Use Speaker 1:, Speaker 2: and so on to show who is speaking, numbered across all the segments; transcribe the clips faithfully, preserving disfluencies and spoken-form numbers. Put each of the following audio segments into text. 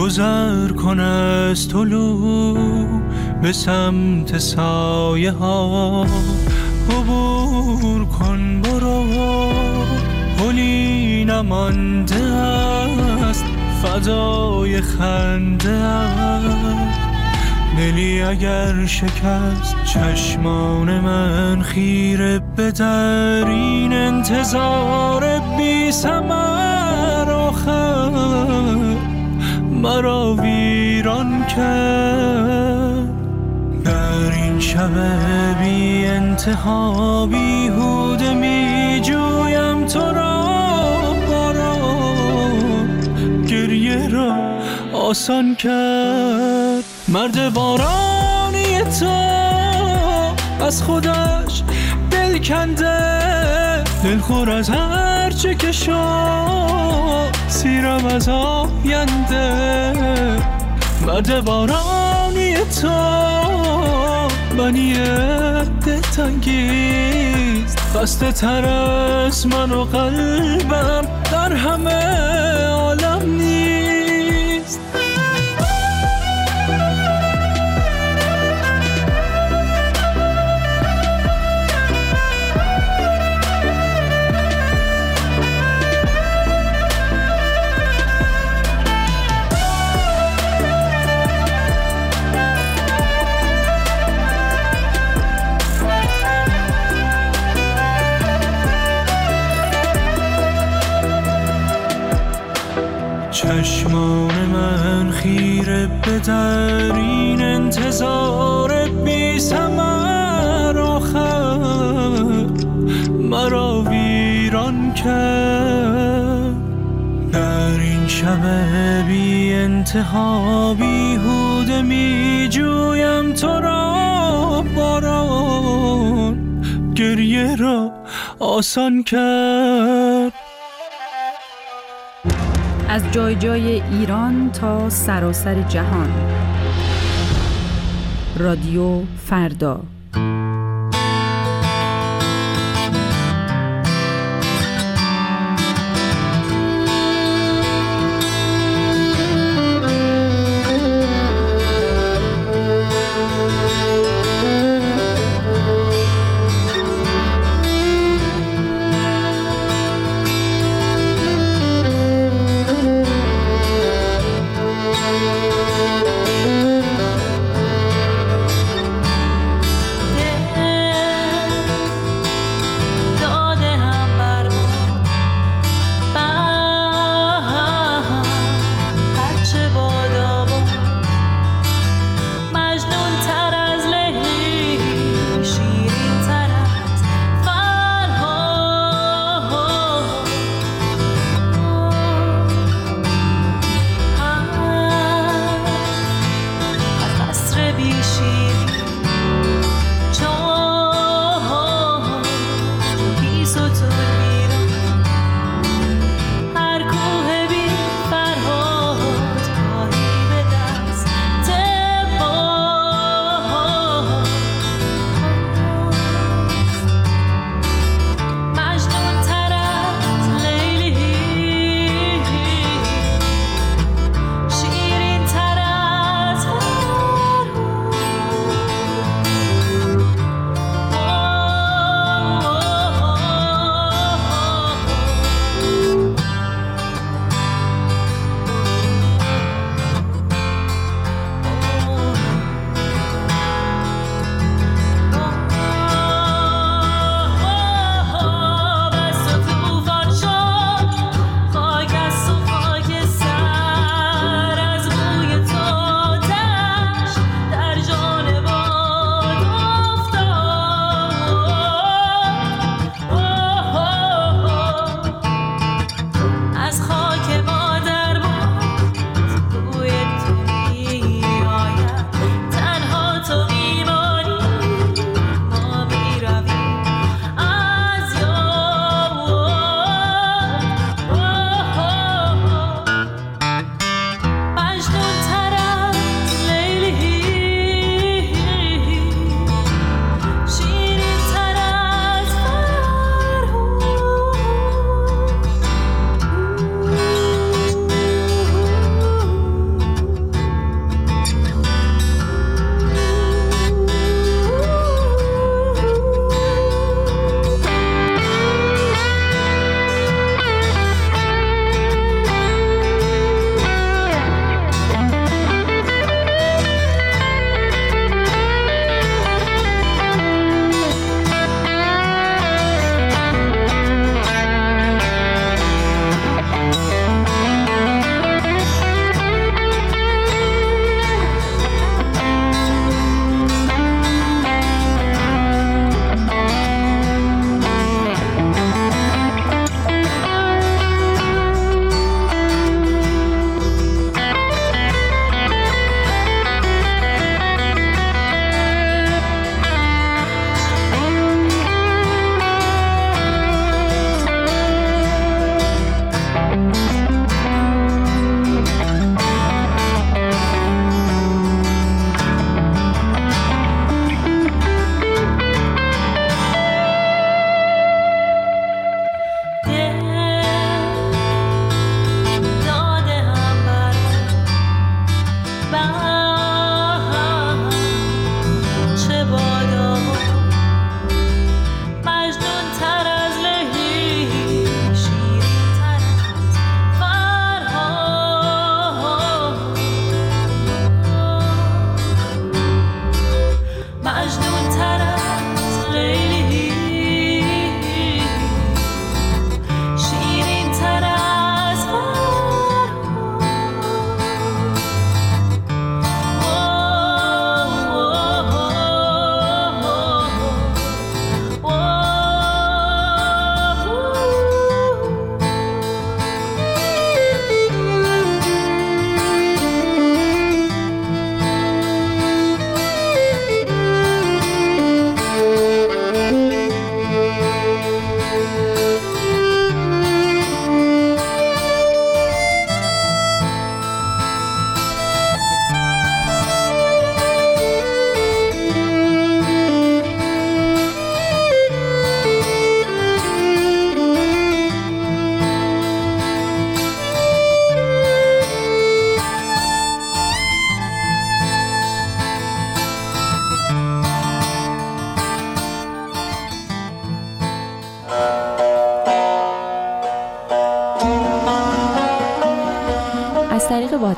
Speaker 1: گذر کن از طلوع به سمت سایه ها، عبور کن برو، پلی نمانده است فضای خنده است. دلی اگر شکست چشمان من خیره به در این انتظار بی ثمر، آخر مرا ویران کرد. در این شب بی انتها بیهوده می جویم تو را، باران گریه را آسان کرد. مرد بارانی تو از خودش دل کنده، دلخور از هر چه که شد، سیرم از آینده. مرد بارانی تو بنی دلتنگیست، خسته تر از من و قلبم در همه عالم نیست. چشمان من خیره به در این انتظار بی ثمر، آخر مرا ویران کرد. در این شب بی انتها بیهوده می جویم تو را، باران گریه را آسان کرد.
Speaker 2: از جای جای ایران تا سراسر جهان، رادیو فردا.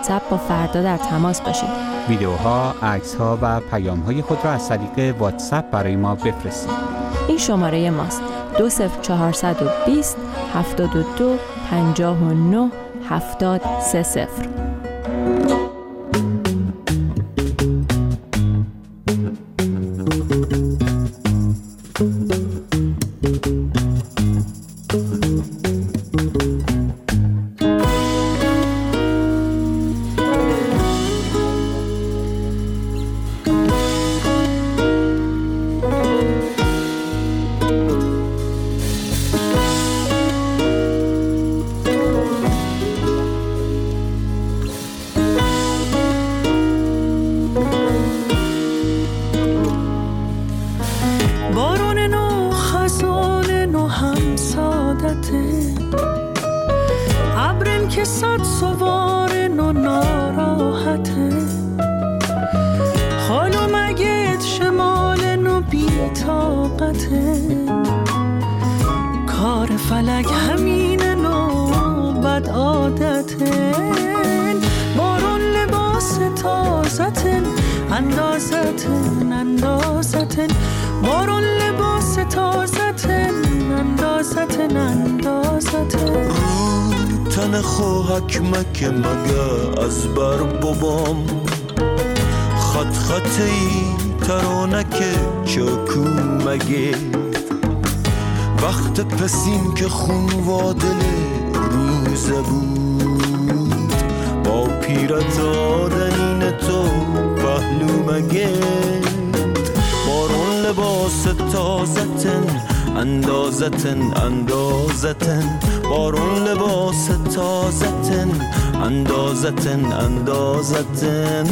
Speaker 3: واتساپ با فردا در تماس باشید.
Speaker 4: ویدیوها، عکس‌ها و پیام‌های خود را از طریق واتساپ برای ما بفرستید.
Speaker 3: این شماره ماست: دو صفر چهارصد و بیست هفتاد و دو پنجاه و نه هفتاد سه صفر.
Speaker 1: که صد سوار نو ناراحته، حالو مگه شمال نو بی طاقته، کار فلک همینه نو بد عادته، بارون لباس تازتن اندازتن اندازتن، بارون لباس تازتن اندازتن اندازتن،
Speaker 5: تن خوهک مکه مگه از بر بابام، خط خطی ترانک چاکو مگه، وقت پسیم که خون وادل روزه بود، با پیرت آدنین تو پهلو مگه، بارون لباس تازتن اندازتن اندازتن، بارون لباس تازتن اندازتن اندازتن.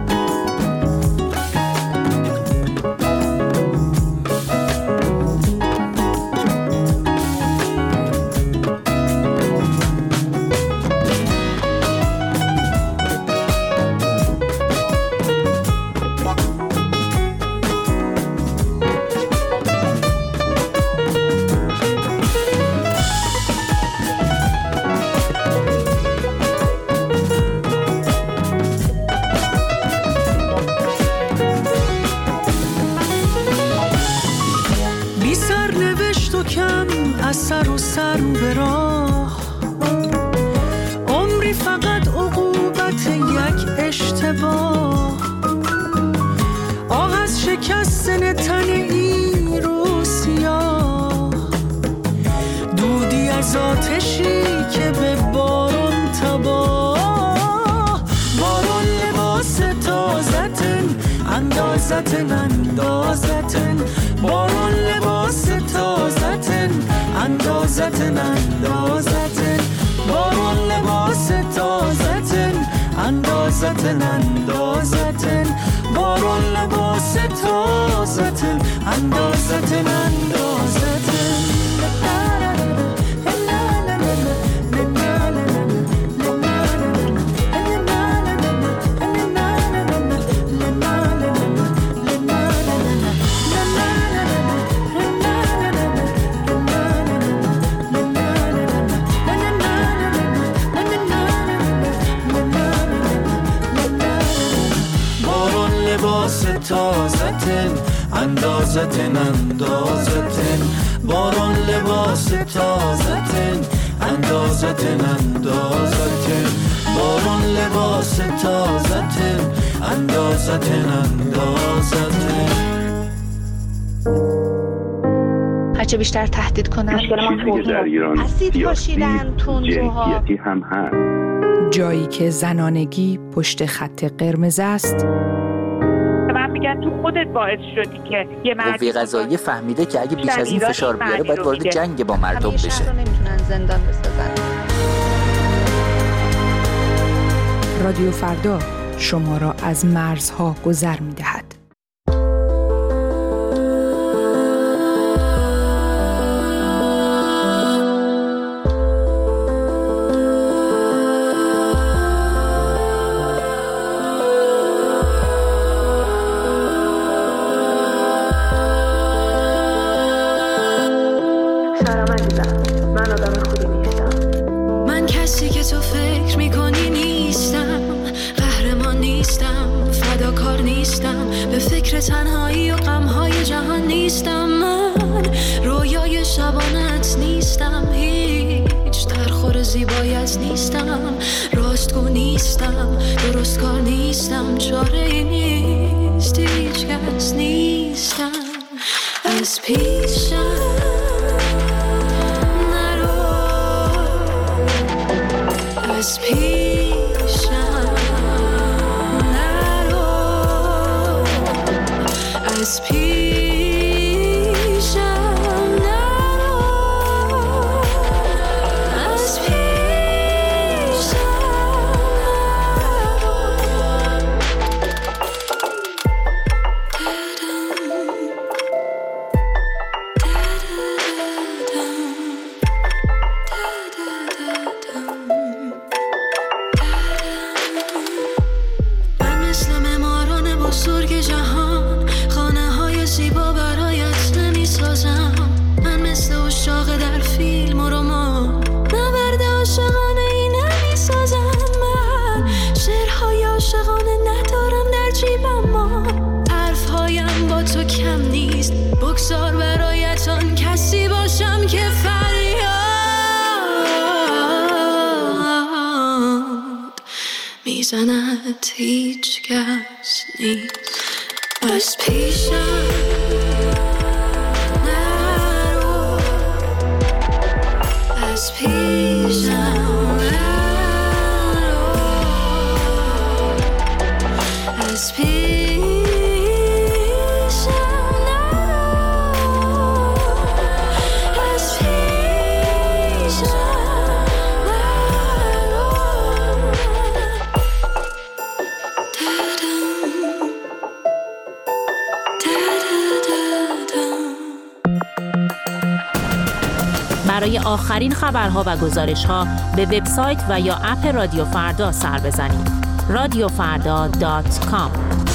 Speaker 1: از سر و سر به راه، عمری فقط عقوبت یک اشتباه، آه از شکستن تن این رو سیاه، دودی از آتشی که به بارون تباه، بارون لباس تازتن اندازتن اندازتن، بارون لباس تازتن اندازتن اندازتن، بارون لباس تازتن اندازتن اندازتن، بارون لباس تازتن اندازتن اندازتن. تازتن اندازتن اندازتن، بارون لباس تازتن اندازتن اندازتن، بارون لباس تازتن اندازتن اندازتن.
Speaker 6: هرچه بیشتر تهدید کنن
Speaker 7: چیزی که در ایران سیاسی جنسیتی هم هست،
Speaker 2: جایی که زنانگی پشت خط قرمز است،
Speaker 8: میگن تو خودت باعث شدی که یه مردی
Speaker 9: قوه قضاییه فهمیده که اگه بیش از این فشار بیاره باید وارد جنگ با مردم بشه.
Speaker 6: همیشه رو نمیتونن زندان بسازن.
Speaker 2: رادیو فردا شما را از مرزها گذر می‌دهد.
Speaker 10: من کسی که تو فکر میکنی نیستم،
Speaker 1: نیستم، به فکر تنهایی و غمهای جهان نیستم. من رویای شبانت نیستم، هیچ درخور زیبایت نیستم، راستگو نیستم، درست کار نیستم، چاره نیست، هیچ کس نیستم. از پیشم نرو، از پیشم نرو، از پیشم بگذار برایتان کسی باشم که فریاد میزند، هیچ کس نیست. از پیشم نرو، از پیشم نرو، از پیشم
Speaker 10: برای آخرین خبرها و گزارش‌ها به وبسایت و یا اپ رادیو فردا سر بزنید. رادیو فردا دات کام.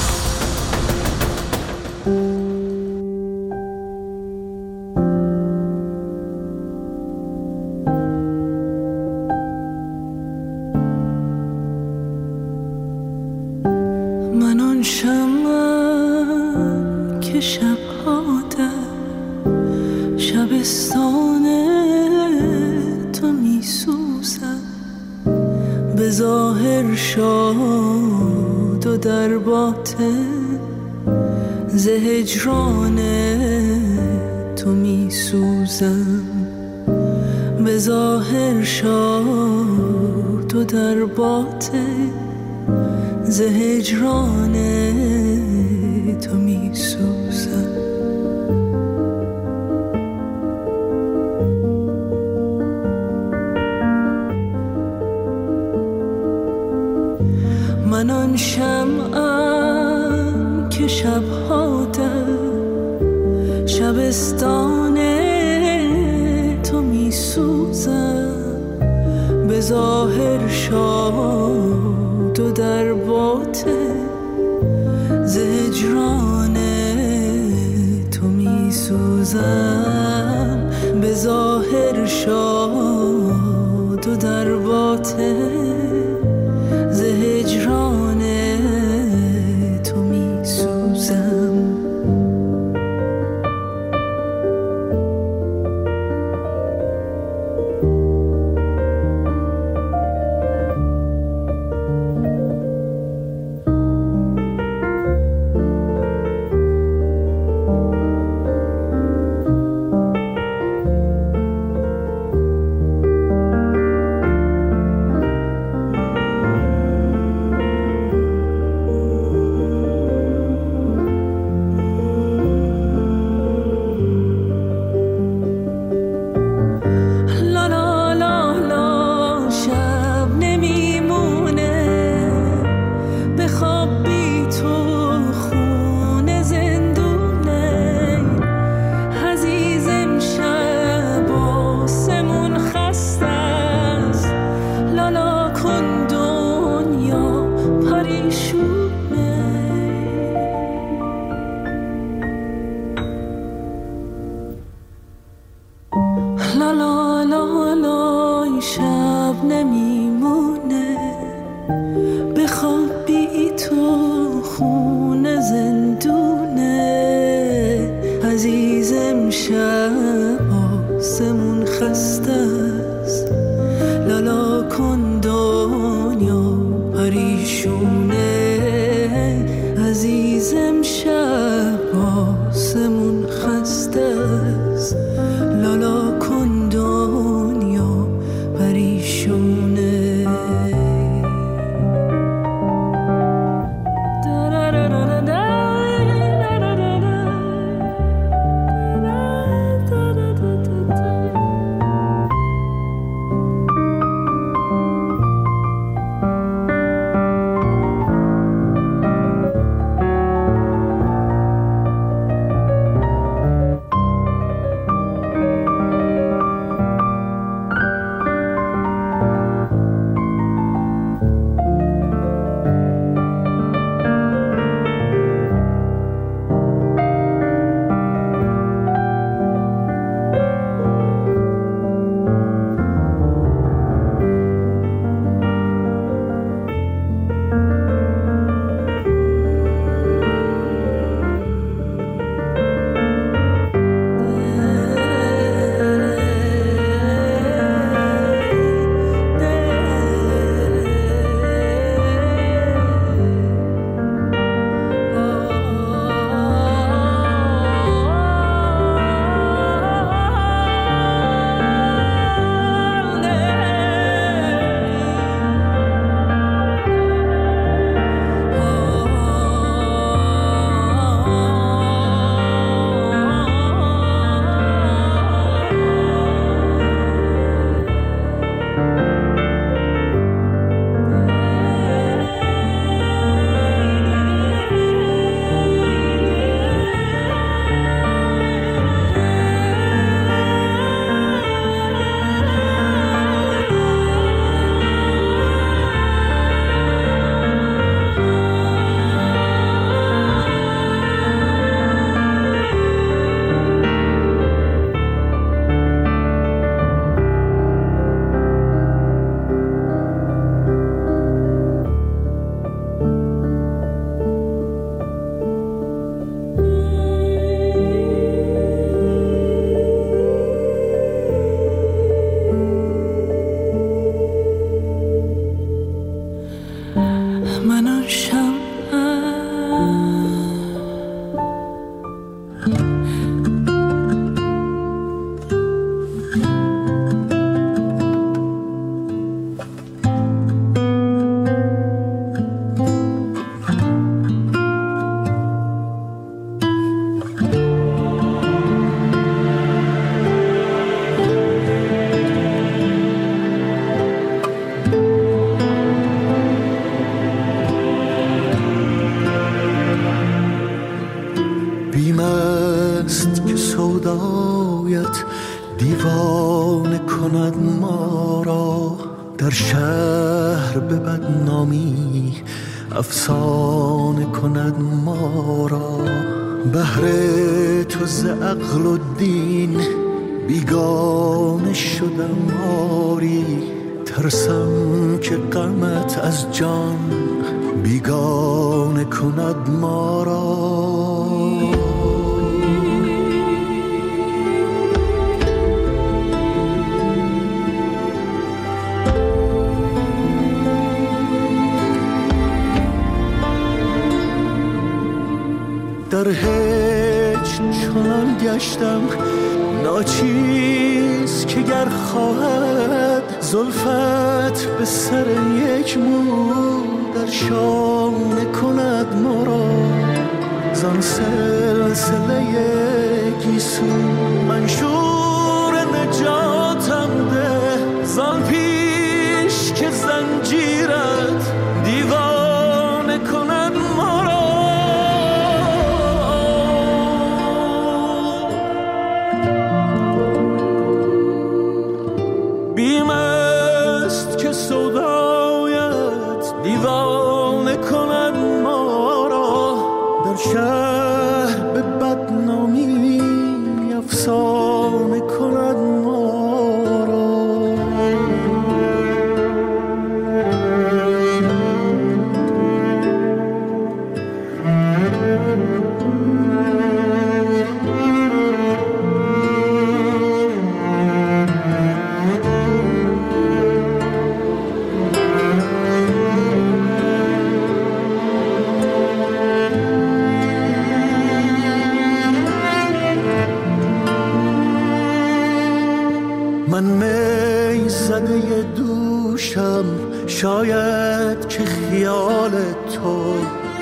Speaker 1: من آن شمعم که شب‌ها در شبستان تو می‌سوزم، به ظاهر شاد و در باطن ز هجران تو می‌سوزم، به ظاهر شاد و در باطن ز هجران تو می‌سوزم. من آن شمعم که شب‌ها در شبستان تو می‌سوزم، به ظاهر شاد و در باطن ز هجران تو می‌سوزم، به ظاهر شاد و در باطن ز هجران تو می‌سوزم.
Speaker 5: دیوانه کند ما را، در شهر به بدنامی افسانه کند ما را. بهر تو ز عقل و دین بیگانه شدم آری، ترسم که غمت از جان بیگانه کند ما را. در هیچ چنان گشتم ناچیز که گر خواهد زلفت به سر یک مو در شانه کند ما را. زان سلسله گیسو منشور نجاتم ده، زان پیش که زنجیرت دیوانه کند ما را. بیم است که سودایت دیوانه کند ما را، در شهر به بدنامی افسانه کند ما را. من می زده دوشم، شاید که خیال تو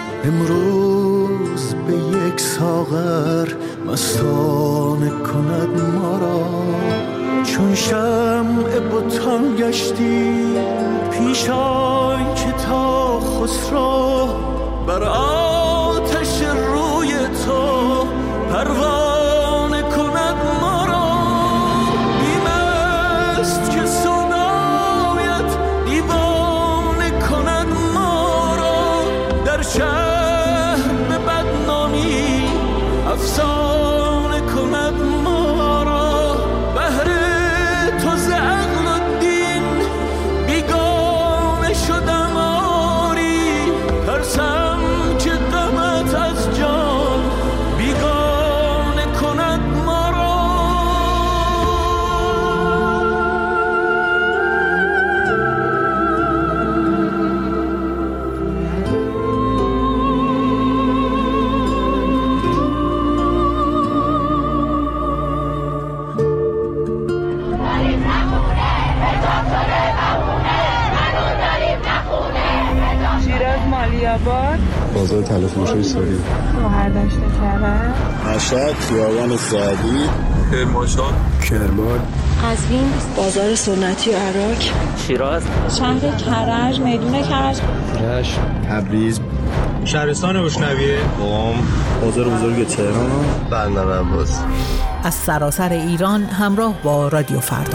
Speaker 5: امروز به یک ساغر مستانه کند ما را. چون شمع بتان گشتی پیش آی که تا خسرو بر آتش روی تو پروانه کند ما را. که صدایت دیوانه کند ما را، در شهر به بدنامی افسانه کند ما را. بهر تو ز عقل و دین بیگانه شدم آری، ترسم که غمت از جان بیگانه کند ما را.
Speaker 11: بازار تلفروشی سوری،
Speaker 12: گوهردشت کرد،
Speaker 11: مشهد، خیابان سعدی، کرمانشاه، کرمان،
Speaker 12: قزوین، بازار سنتی عراق،
Speaker 9: شیراز،
Speaker 12: شهر کرج، میدون کرج،
Speaker 11: رشت، تبریز،
Speaker 13: شهرستان روشنویه،
Speaker 11: قم، بازار بزرگ تهران، بندر عباس.
Speaker 14: از سراسر ایران همراه با رادیو فردا.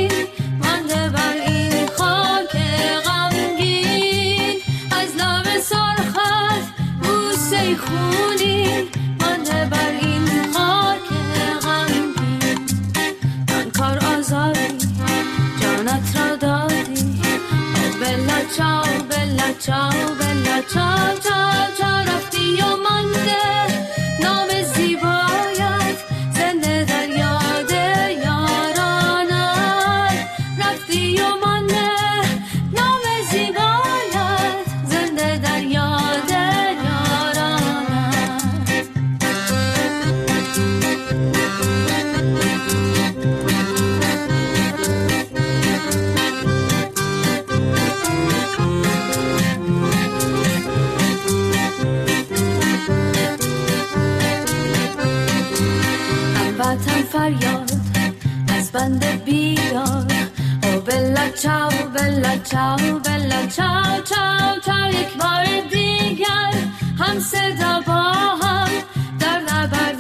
Speaker 15: از لب خونی مانده بر این خاک غمگین. آن کار آزادی جانت را دادی. او بلا چاو بلا چاو بلا چاو چاو چاو. رفتی و مانده نام زیبایت زنده در یاد یارانت. رفتی و مانده نام زیبایت زنده در یاد یارانت. هموطن فریاد از بند بیدار. او بلا چاو بلا چاو بلا چاو چاو چاو. یک بار دیگر هم صدا با هم در نبرد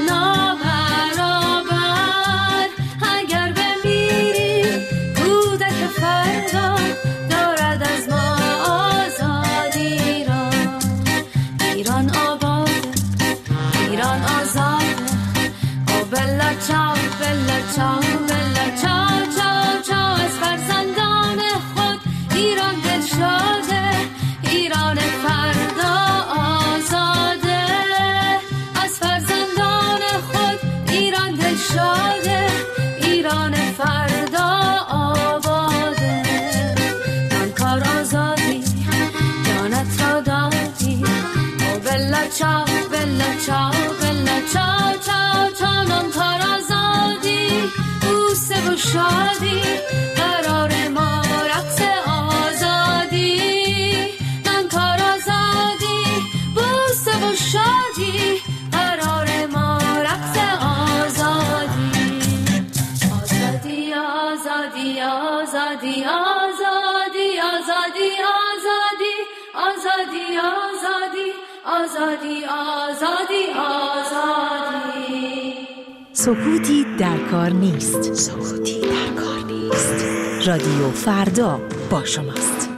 Speaker 15: نابرابر. اگر بمیریم کودک فردا دارد از ما آزادی را. ایران آباده ایران آزاده. او بلا چاو بلا چاو بلا چاو چاو چاو. از فرزندان خود ایران دل شاده. ایران فردا آزاده. از فرزندان خود ایران دل شاده. ایران فردا آباده. آن کار آزادی جانت را دادی. او بلا چاو بلا چاو بلا چاو چاو چاو. آن کار آزادی بوسه و شادی قرار ما رقص آزادی. آن کار آزادی بوسه و شادی قرار ما رقص آزادی. آزادی آزادی آزادی آزادی آزادی آزادی آزادی آزادی آزادی آزادی.
Speaker 2: سکوتی در کار نیست. سکوتی در کار نیست. رادیو فردا با شماست.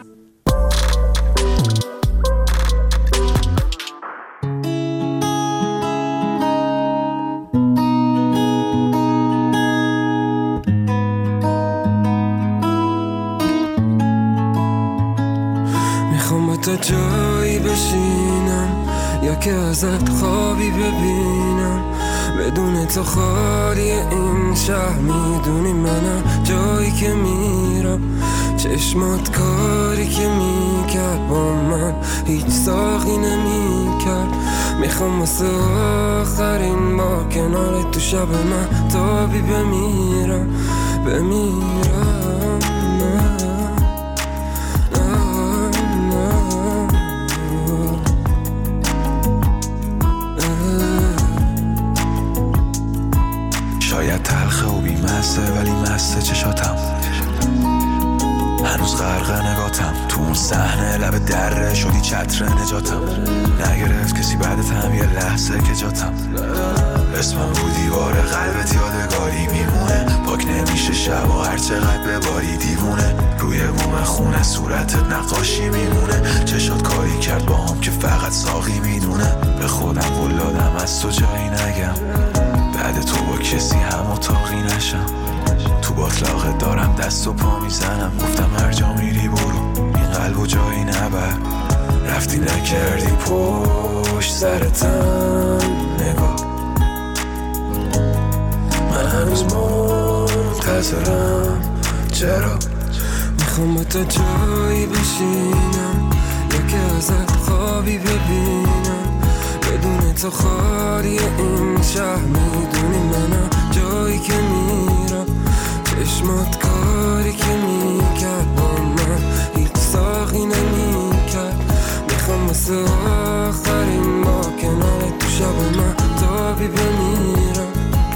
Speaker 16: میخوام با تو جایی بشینم یا که ازت خوابی ببینم. بدون تو خالی این شهر میدونی منم. جایی که میرم چشمات کاری که میکرد با من هیچ ساقی نمیکرد. میخوام واسه آخرین بار کنار تو شب من تابی بمیرم بمیرم. نه
Speaker 17: شاید تلخه و بیمسته ولی مسته چشاتم. هنوز غرق نگاتم تو اون صحنه لب دره شدی چتر نجاتم. نگرفت کسی بعدت هم یه لحظه که جاتم. اسمم رو دیوار قلبت یادگاری میمونه. پاک نمیشه شب و هر چقدر بباری دیوونه. روی بوم خونه صورتت نقاشی میمونه. چشات کاری کرد با هم که فقط ساقی میدونه. به خودم قول دادم از تو جایی نگم. بعد تو با کسی هم اتاقی نشم. تو باطلاقت دارم دست و پا میزنم. گفتم هر جا میری برو این قلب و جایی نبر. رفتی نکردی پشت سرتم نگاه. من هنوز منتظرم. چرا
Speaker 16: میخوام با تو جایی بشینم یا که ازت خوابی ببینم. بدون تو خالی این شهر میدونی منم. جایی که میرم چشمات کاری که میکرد با من هیچ ساقی نمیکرد. میخوام واسه آخرین با کنار تو شب من تابی بمیرم.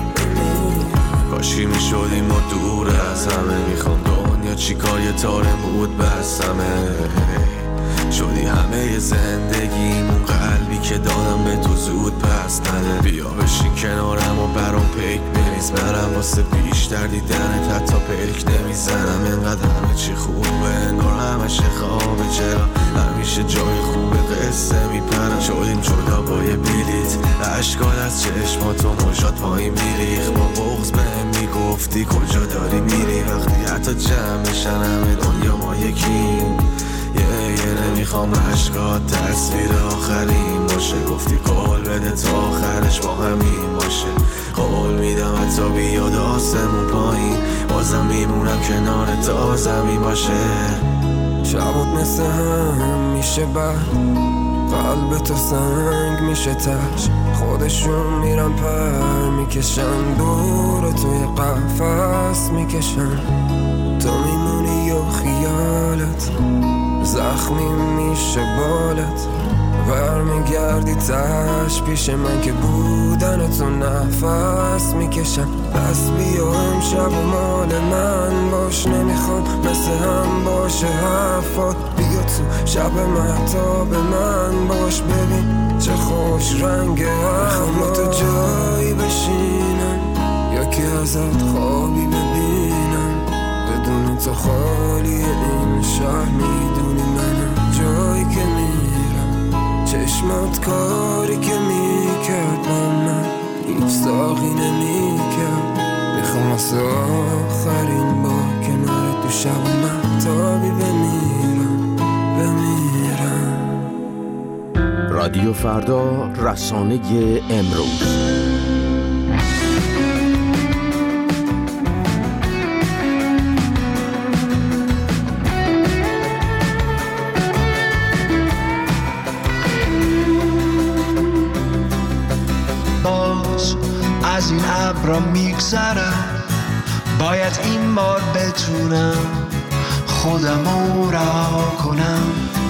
Speaker 17: کاشی میشدیم ما دور از همه. میخوام دنیا چی کار یه تاره بود بسمه. شدی همه زندگیمون، قلبی که دادم به تو زود پس نده. بیا بشین کنارم و برام پیک بریز، برم واسه بیشتر دیدنت حتی پیک نمیزنم. اینقدر همه چی خوبه انگار همشه خوابه، چرا همیشه جای خوبه قصه میپرم. شدیم جدا با یه بلیت، اشکال از چشماتو مجاد پایین میریخ. با بغض بهم میگفتی کجا داری میری، وقتی حتی جمع بشن همه دنیا ما یکیم. یه یه نمیخوام اشکات تصویر آخرین باشه، گفتی قول بده تا آخرش با همین باشه. قول میدم حتی بیاد آسمون پایین، بازم میمونم کنار تا زمین باشه.
Speaker 16: شبات مثل هم میشه بر قلب تو سنگ میشه تش، خودشون میرن پر میکشن دور توی قفس میکشن. تو میمونی و خیالت زخمی میشه بالت، برمیگردی تش پیش من که بودن تو نفس میکشم. پس بیا امشب مال من باش، نمیخوام مثل هم باشه حرفات. بیا تو شب مهتاب من باش، ببین چه خوش رنگ هوا. تو جایی بشینم یا که ازت خوابی ببینم، بدون تو خالی این شهر میدونی منم. جایی که میرم چشمات کاری که میکرد با من هیچ ساقی نمیکرد. میخوام واسه آخرین با کنار تو شب مهتابی بمیرم بمیرم.
Speaker 18: رادیو فردا، رسانه امروز.
Speaker 1: از این ابرا میگذرم، باید این بار بتونم خودمو رها کنم.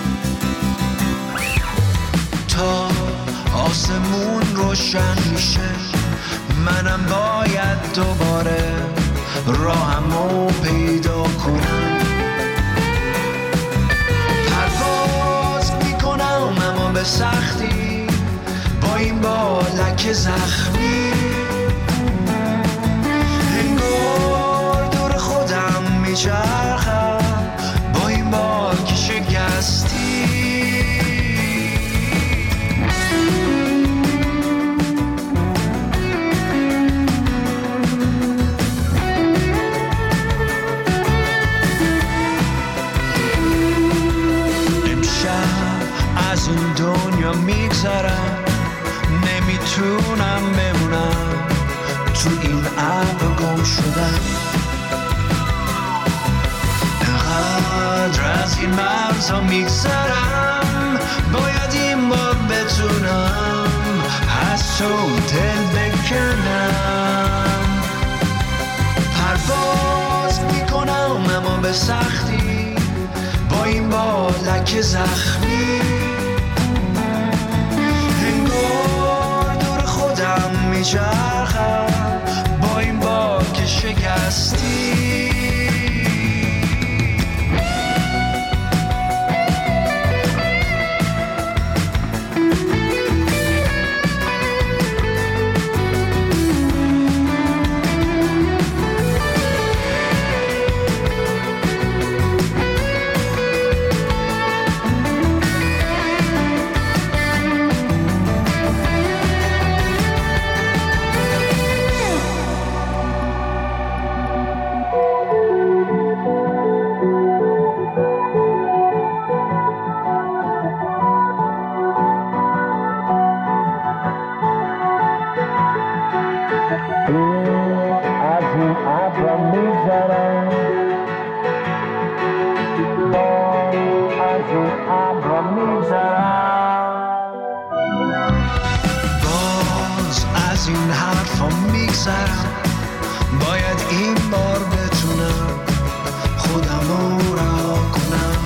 Speaker 1: تا آسمون روشن میشه منم باید دوباره راهمو پیدا کنم. پرواز میکنم اما به سختی، با این بالک زخمی انگار دور خودم میچرخم، با این بال که شکستی. امشب از این دنیا میگذرم، نمیتونم بمونم تو این ابر گم شدم. انقدر از این مرزا میگذرم، باید این بار بتونم از تو دل بکنم. پرواز میکنم اما به سختی، با این بالک زخمی میچرخم، با این بار که شکستی. باید این بار بتونم خودمو رها کنم.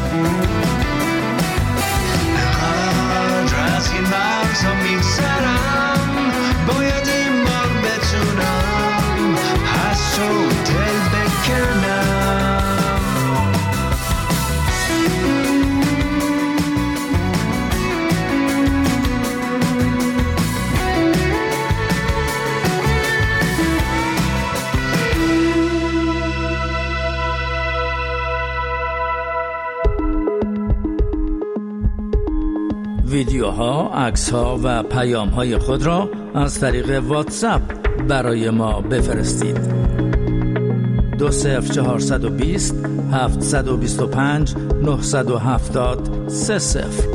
Speaker 1: انقدر از این مرزا میگذرم، باید این بار بتونم از تو دل بکنم.
Speaker 19: ویدیوها، عکس‌ها و پیام‌های خود را از طریق واتساپ برای ما بفرستید. دو صفر چهارصد و بیست هفتصد و بیست و پنج نهصد و هفتاد سه صفر.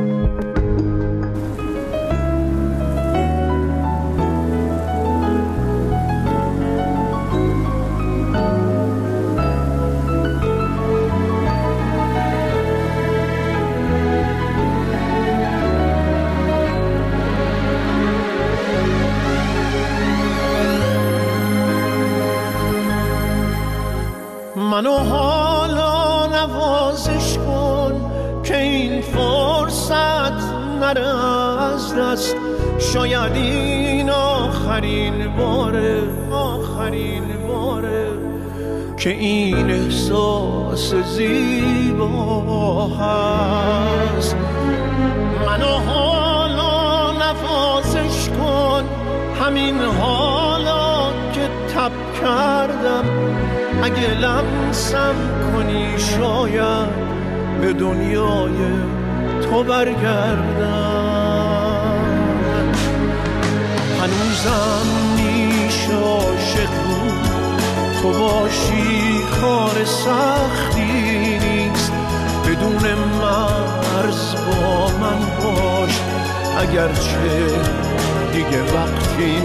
Speaker 20: منو حالا نوازش کن که این فرصت نره از دست، شاید این آخرین باره آخرین باره که این احساس زیبا هست. منو حالا نوازش کن، همین حالا که تب کردم، اگه لمسم کنی شاید به دنیای تو برگردم. هنوزم میشه عاشق بود، تو باشی کار سختی نیست، بدون مرز با من باش اگرچه دیگه وقتی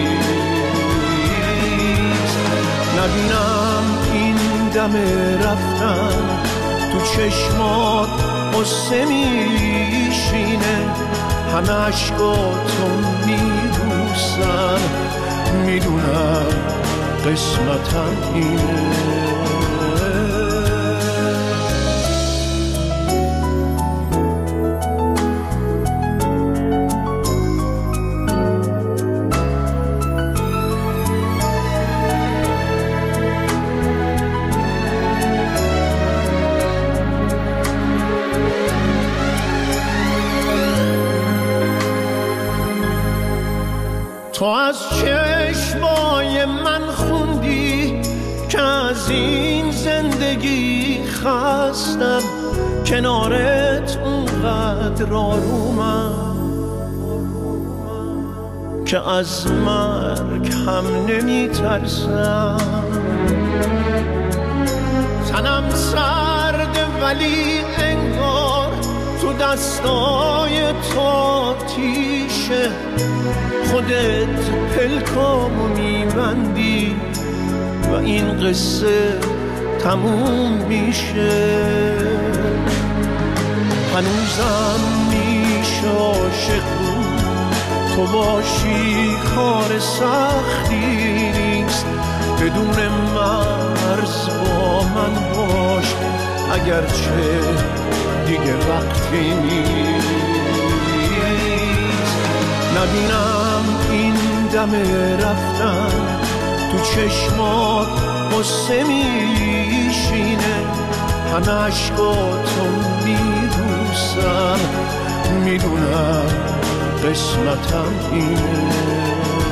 Speaker 20: نیست. نبینم این دم رفتن تو چشمات قصه میشینه، همه عشقاتو میبوسن، میدونم قسمتم اینه. تو از چشمای من خوندی که از این زندگی خستم، کنارت اونقدر آرومم که از مرگ هم نمی ترسم. تنم سرده ولی انگار تو دستای تو تیشه، خودت پلکامو میبندی و این قصه تموم میشه. هنوزم میشه عاشق بود، تو باشی کار سختی نیست، بدون مرز با من باش اگرچه دیگه وقتی نیست. نبینم این دم رفتن تو چشمات قصه میشینه، همه عشقاتو میبوسن، میدونم قسمتم اینه.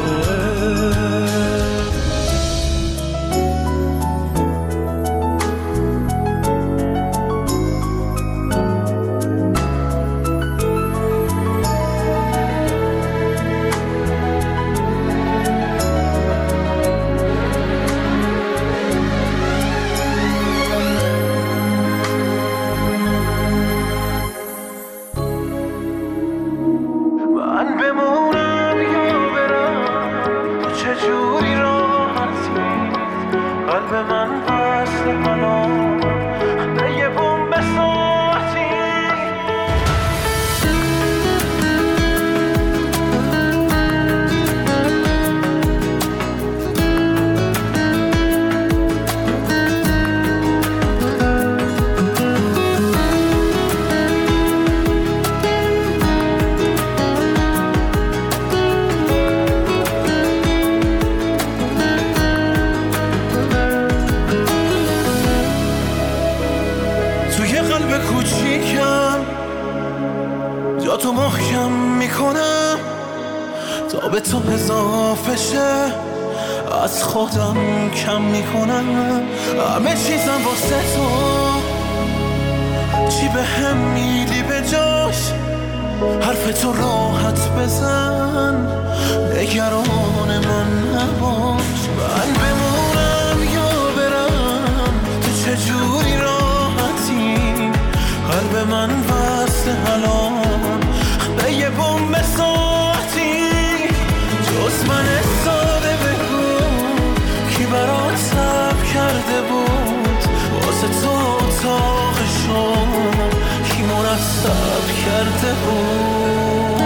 Speaker 21: به تو اضافه شه، از خودم کم میکنم، همه چیزم واسه تو، چی به هم میدی به جاش، حرف تو راحت بزن، نگران من نباش. من بمونم یا برم، تو چجوری راحتی؟ قلب من وصل الان به یه بمب ساعتی. جز من ساده بگو کی برات صبر کرده بود، واسه تو اتاق شام کی مرتب کرده بود.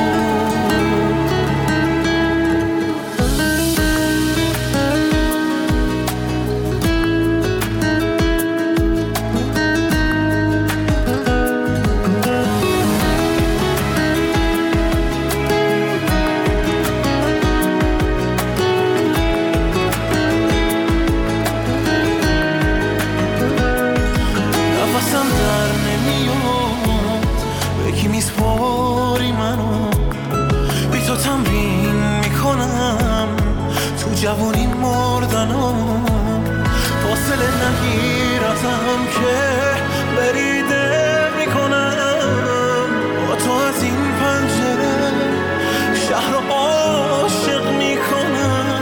Speaker 21: جوانی مردنم فاصله نگیر ازم که بریده میکنم. با تو از این پنجره شهر رو عاشق میکنم.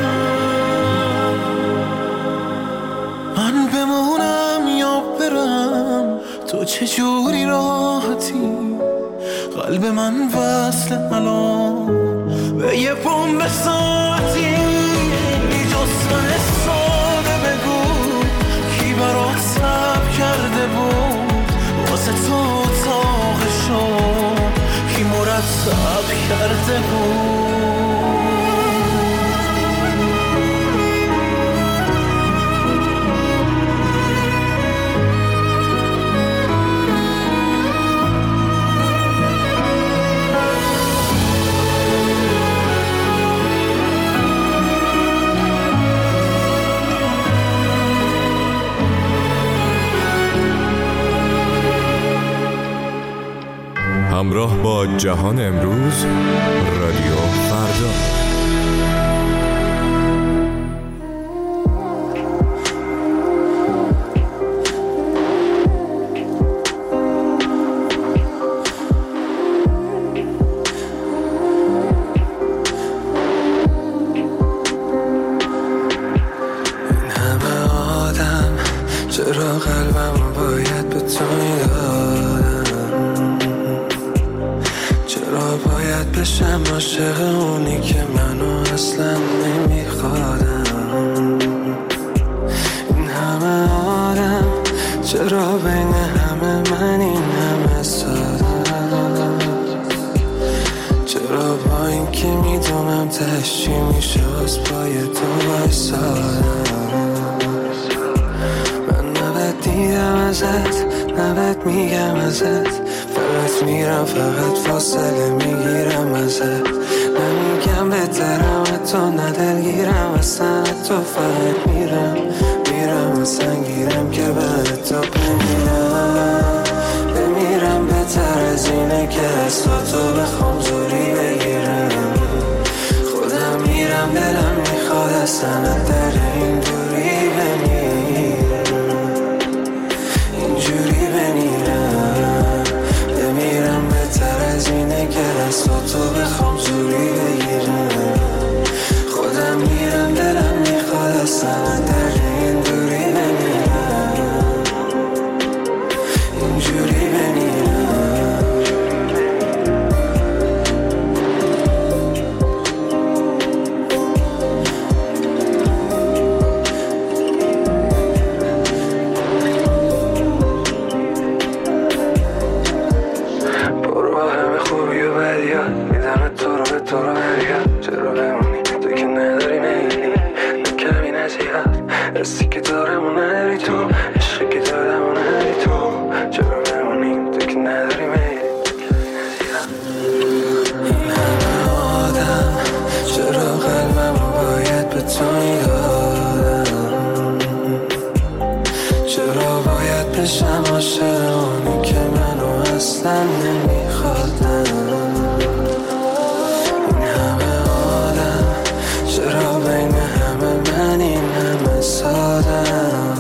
Speaker 21: من بمونم یا برم، تو چجوری راحتی؟ قلب من وصل الان به یه بمب ساعتی. من ساده بگو کی برات صبر کرده بود، واسه تو اتاق شام کی مرتب کرده بود.
Speaker 4: همراه با جهان امروز، رادیو فردا.
Speaker 16: این همه آدم چرا قلبم باید به تو میدادم؟ باید بشم عاشق اونی که منو اصلا نمیخوادم. این همه آدم چرا بین همه من این همه سادم؟ چرا با این که میدونم تشی میشه از پای تو بایستادم؟ من نباید دیدم ازت، نباید میگم ازت، فقط میرم فقط فاصله میگیرم ازت. نمیگم بهترم تو ندلگیرم اصلا، تو فقط میرم میرم اصلا گیرم که بعد تو بمیرم. بمیرم بهتر از اینه که از تو بخوام زوری بگیرم. خودم میرم دلم میخواد اصلا در این دوری بمیرم، اینجوری بمیرم. بمیرم بهتر از اینه که از تو بخوام زوری بگیرم. خودم میرم دلم میخواد اصلا در این دوری بمیرم، اینجوری بمیرم. تو رو هریاد چرا بمونی تو که نداری میلی، نکمی نزیاد حسی که دارم و نداری تو، عشقی که دارم و نداری تو. چرا بمونی تو که نداری میلی. این همه آدم چرا قلبم باید به تو میدادم؟ چرا باید بشم عاشق اونی که منو اصلا نمیخوادم؟ چرا بین همه من این همه سادم؟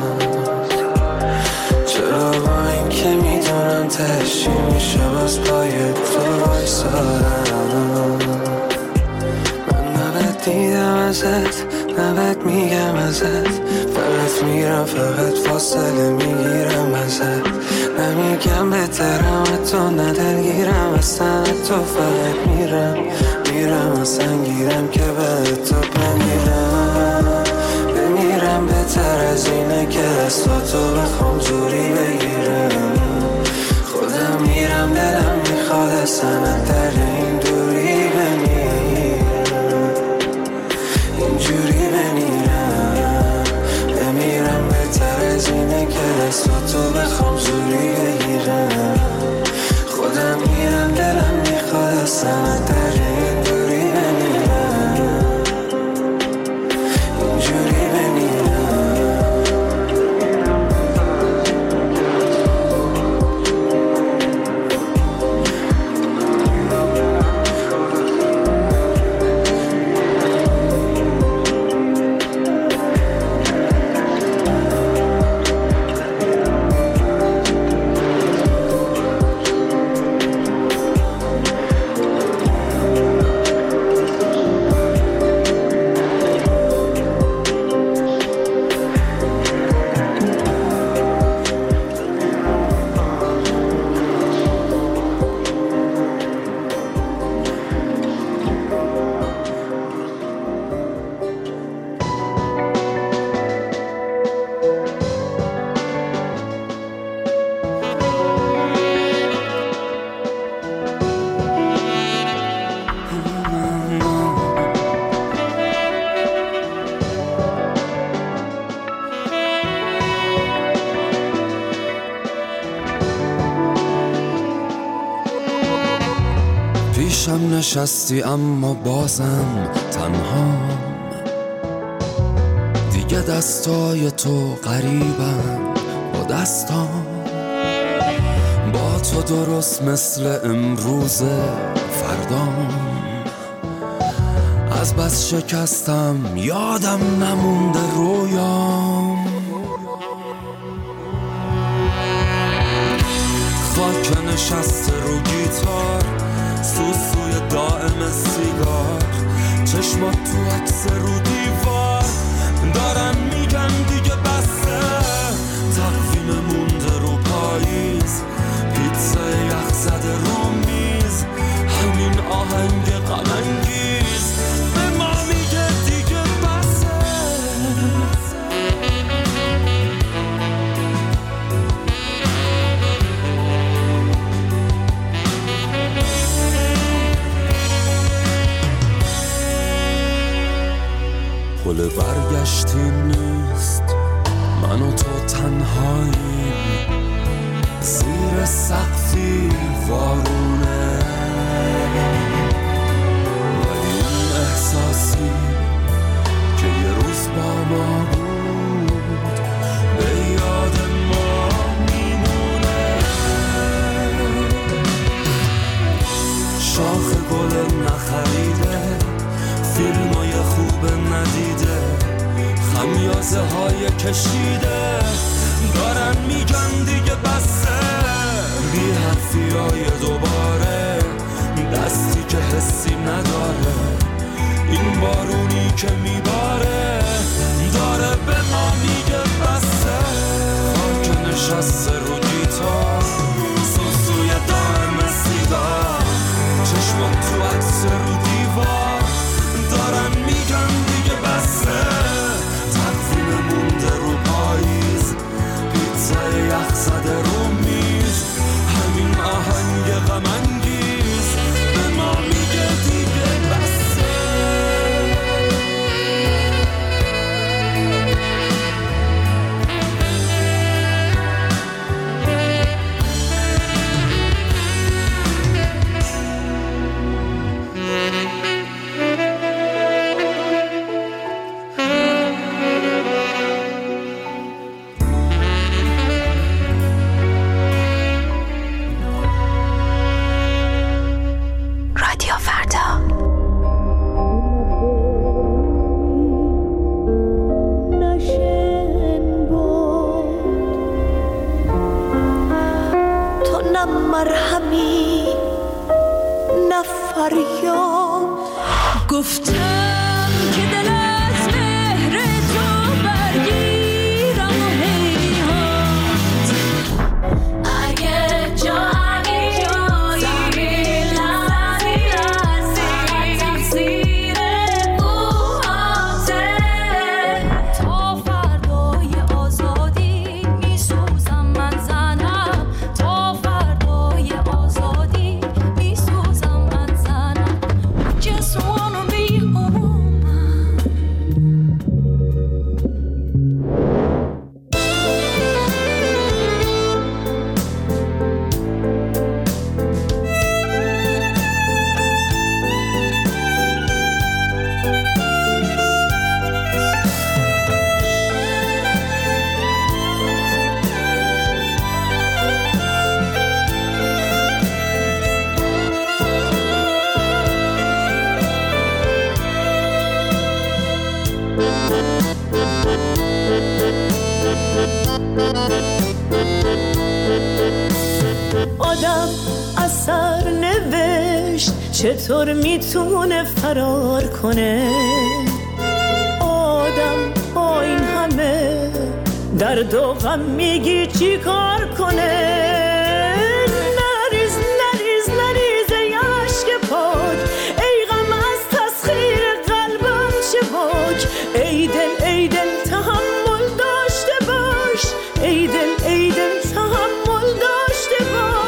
Speaker 16: چرا با این که میدونم تشی میشه باز پای تو وایسارم. من نباید دیدم ازت، نباید میگم ازت، فقط میرم فقط فاصله میگیرم ازت. نمیگم بهترم تو ندلگیرم اصلا، تو فقط میرم میرم اصلا گیرم که به تو بمیرم بمیرم. بهتر از اینه که از تو تو بخوام زوری بگیرم. خودم میرم دلم میخواد اصلا در این دوری بمیرم، اینجوری بمیرم بمیرم. بهتر از اینه که از تو تو بخوام زوری بگیرم. خودم میرم دلم میخواد اصلا در این دوری بمیرم، اینجوری بمیرم. پیشم نشستی اما بازم تنهام، دیگه دستای تو قریبن با دستام. با تو درست مثل امروز فردام، از بس شکستم یادم نمونده رویام. خاک نشسته رو گیتار، سوسوی دائم سیگار، چشمات تو عکس رو دیوار دارن میگن دیگه بسه. تقویم مونده رو پاییز، پیتزا یخ زده رو میز، همین آهنگ غم انگیز به ما میگه دیگه بسه. پل برگشتی نیست، من و تو تنهاییم زیر سقفی وارونه. ولی اون احساسی که یه روز با ما بود به یاد ما میمونه. شاخ گل نخریده، فیلمای خوب ندیده، خمیازه های کشیده دارن میگن دیگه بسه. بی حرفی های دوباره، دستی که حسی نداره، این بارونی که میباره داره به ما میگه بسه. خاک نشسته رو گیتار، سوسوی دائم سیگار، چشمات تو عکس رو دیوار دارن میگن دیگه بسه. تقویم مونده رو پاییز، پیتزا یخ زده رو میز، همین آهنگ غم انگیز به ما میگه دیگه بسه.
Speaker 3: فریاد گفتم که دل از مهر تو برگیرم و هیهات اگه جایی جایی لحظی لحظی تقصیر موهاته تا فردای آزادی میسوزم من زنم تا فردای آزادی میسوزم من زنم just wanna be home
Speaker 22: آدم اثر نوشت چطور میتونه فرار کنه آدم با این همه درد و غم میگی چی کار کنه نریز نریز نریز ای عشق پاک ای غم از تسخیر قلبم چه باک ای دل ای دل تحمل داشته باش ای دل ای دل تحمل داشته باش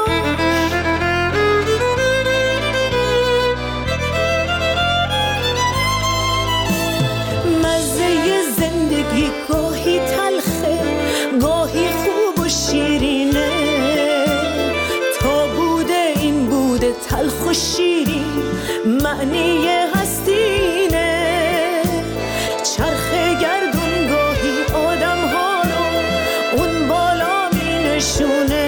Speaker 22: مزه زندگی گاهی تلخه گاهی خوب و شیرینه تا بوده این بوده تلخ و شیرین معنی هستینه چرخ گردون گاهی آدم ها رو اون بالا می نشونه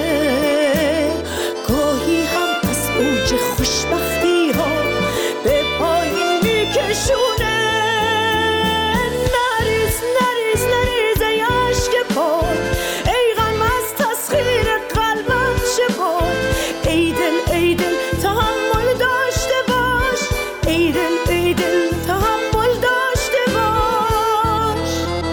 Speaker 22: گاهی هم از اوج خوشبختی ها به پایین می کشونه نریز نریز نریز ای عشق پاک ای غم از تسخیر قلبم چه باک ای دل ای دل تحمل داشته باش ای دل ای دل تحمل داشته باش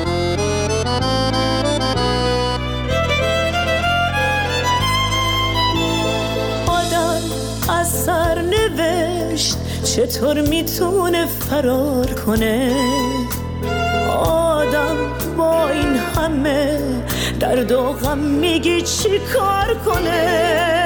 Speaker 22: آدم از سر نوشت چطور میتونه فرار کنه آدم با این همه درد و غم میگی چی کار کنه